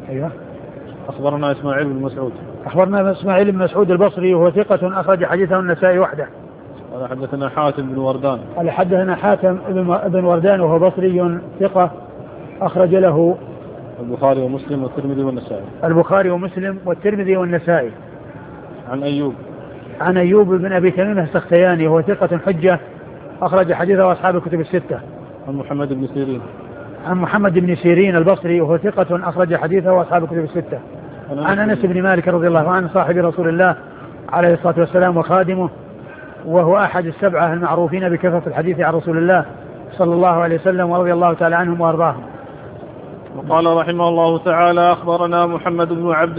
أيوه. أخبرنا إسماعيل بن مسعود. أخبرنا إسماعيل بن مسعود البصري وهو ثقة أخرج حديثه النسائي وحده. قال حدثنا حاتم بن وردان. قال حدثنا حاتم بن وردان وهو بصري ثقة أخرج له البخاري ومسلم والترمذي والنسائي. البخاري ومسلم والترمذي والنسائي. عن أيوب بن أبي تميم السختياني وهو ثقة حجة أخرج حديثه أصحاب الكتب الستة. عن محمد بن سيرين البصري وهو ثقة أخرج حديثه أصحاب الكتب الستة. عن أنس بن مالك رضي الله عنه صاحب رسول الله عليه الصلاة والسلام وخادمه، وهو أحد السبعة المعروفين بكثرة الحديث عن رسول الله صلى الله عليه وسلم ورضي الله تعالى عنهم وأرضاهم. وقال رحمه الله تعالى: أخبرنا محمد بن عبد